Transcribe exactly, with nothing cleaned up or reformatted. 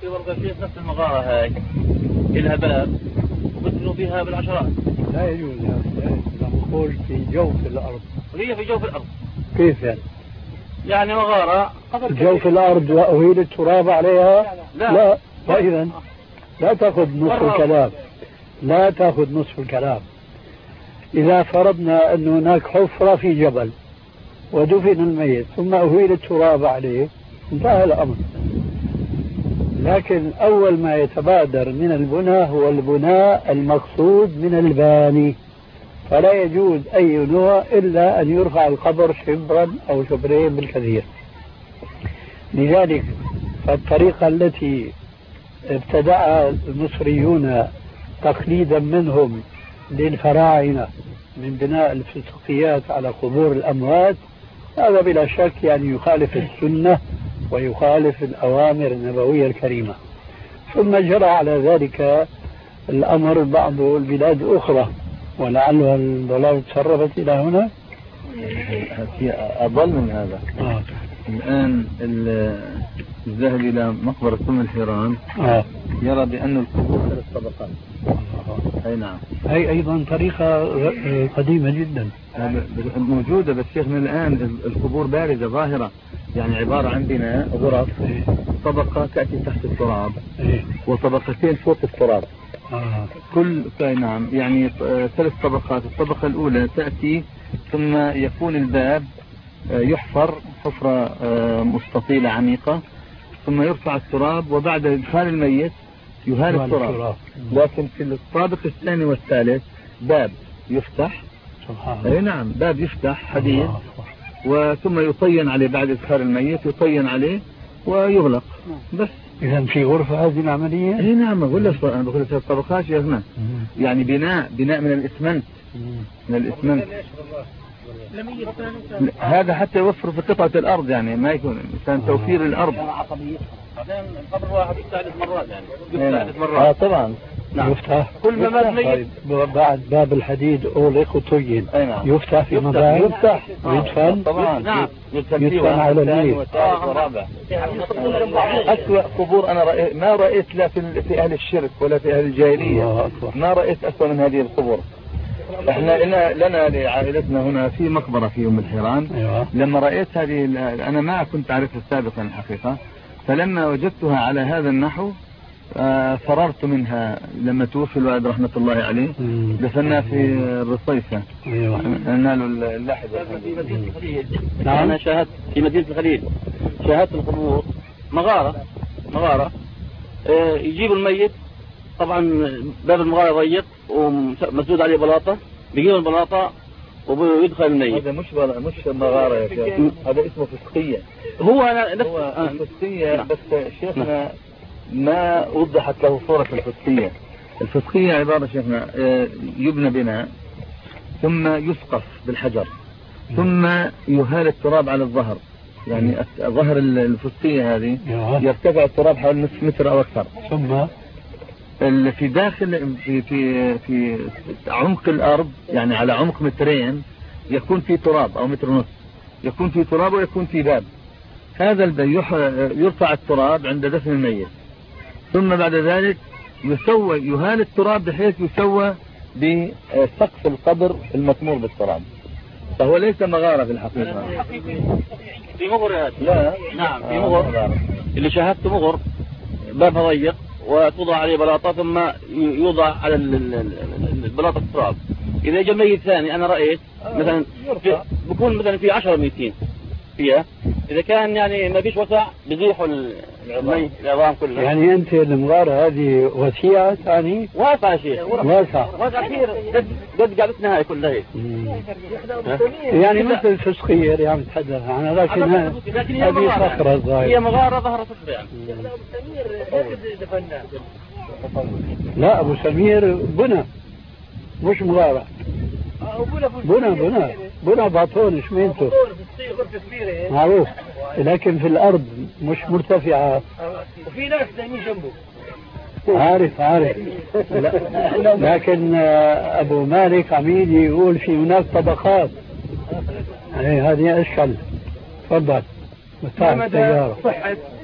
في برضه شيخ نفس المغارة هاي إلها باب وبدنوا فيها بالعشرات. لا يجوز يا أخي، نقول في جوف الأرض. وهي في جوف الأرض. كيف يعني؟ يعني مغارة جوف الأرض وأهيل التراب عليها؟ لا, لا. فإذا لا تأخذ نصف الكلام، لا تأخذ نصف الكلام. إذا فرضنا أن هناك حفرة في جبل ودفن الميت ثم أهيل التراب عليه انتهى الأمر. لكن أول ما يتبادر من البناء هو البناء المقصود من الباني، فلا يجوز أي نوع إلا أن يرفع القبر شبرا أو شبرين بالكثير. لذلك فالطريقة التي ابتدعها المصريون تقليدا منهم للفراعنة من بناء الفسقيات على قبور الأموات، هذا بلا شك يعني يخالف السنة ويخالف الأوامر النبوية الكريمة. ثم جرى على ذلك الأمر بعض البلاد الأخرى، ولعلها الضلال تسربت إلى هنا. في أضل من هذا. آه. الآن الذهب إلى مقبرة أم الحيران آه. يرى بأن القبور ثلاث طبقات. أي نعم. هي أيضا طريقة قديمة جدا موجودة، بس شيخنا الآن القبور بارزة ظاهرة، يعني عبارة عن بناء غرف، طبقة تأتي تحت التراب وطبقتين فوق التراب. آه. كل نعم يعني ثلاث طبقات. الطبقة الأولى تأتي ثم يكون الباب يحفر حفرة مستطيلة عميقة ثم يرفع التراب وبعد إدخال الميت يهال التراب. لكن في الطابق الثاني والثالث باب يفتح. اي نعم، باب يفتح حديد وثم يطين عليه بعد إدخال الميت، يطين عليه ويغلق بس. إذا في غرفة هذه العملية؟ اي نعم، بقول لك أنا بقول لك الطبقات يا هنا يعني بناء بناء من الإسمنت من الإسمنت هذا حتى يوفر في قطعة الأرض، يعني ما يكون كان توفير الأرض. بعدين القبر واحد ثالث مرات يعني ثالث مرات. اه طبعا. نعم. يفتح كل ما مات ميت. طيب بعد باب الحديد أغلق وطين نعم. يفتح في مباني يفتح ويدفن. طبعا. نعم. يدفن على الميت. أسوأ قبور أنا رأيت ما رأيت لا في في أهل الشرك ولا في أهل الجاهلية، ما رأيت أسوأ من هذه القبور. احنا لنا لنا لعائلتنا هنا في مقبرة في أم الحيران. أيوة. لما رأيت هذه أنا ما كنت أعرفها سابقا الحقيقة، فلما وجدتها على هذا النحو آه فررت منها. لما توفي الوالد رحمة الله عليه دفناه في الرصيفة. أيوة. نالوا اللحظة. نعم. أنا شاهدت في مدينة الخليل، شاهدت القبور مغارة مغارة آه يجيبوا الميت، طبعا باب المغارة ضيق ومسدود عليه بلاطة، بيجيبوا البلاطة ويدخل الميت. هذا مش بلا مش مغارة يا شيخ، هذا اسمه فسقية. هو أنا نفس هو فسقية. بس شيخنا ما وضحت له صورة الفسقية. الفسقية عبارة شيخنا يبنى بناء ثم يسقف بالحجر ثم يهال التراب على الظهر، يعني ظهر الفسقية هذه يرتفع التراب حوالي نصف متر أو أكثر، ثم في داخل في في في عمق الأرض يعني على عمق مترين يكون في تراب أو متر ونص، يكون في تراب ويكون في باب. هذا الباب يرفع التراب عند دفن الميت، ثم بعد ذلك يسوى يهال التراب بحيث يسوى بسقف القبر المثمور بالتراب، فهو ليس مغارة في الحقيقة. في مغر. لا نعم في مغر اللي شاهدته مغر بابها ضيق وتوضع عليه بلاطة ثم يوضع على البلاطة التراب. إذا جاء ميت ثاني أنا رأيت مثلا بكون مثلا في عشرة ميتين فيها، إذا كان يعني ما فيش وسع بيزيحوا الميت العظام كلها. يعني أنت المغارة هذه وسيعة ثاني؟ واسعة يا شيخ، واسعة واسعة كثير قد قعدتنا هاي كلها هيك. يعني مثل الفسقية اللي عم تتحدث عنها، لكن هذه صخرة ظاهرة، هي مغارة ظهر صخرة يعني. لا أبو سمير بنى مش مغارة، بنى بنى بنى باطون شمينته معروف، لكن في الأرض مش مرتفعة. وفي ناس نايمين جنبه. عارف عارف لكن أبو مالك عميد يقول في هناك طبقات. هذه أشكال. تفضل مفتاح السيارة.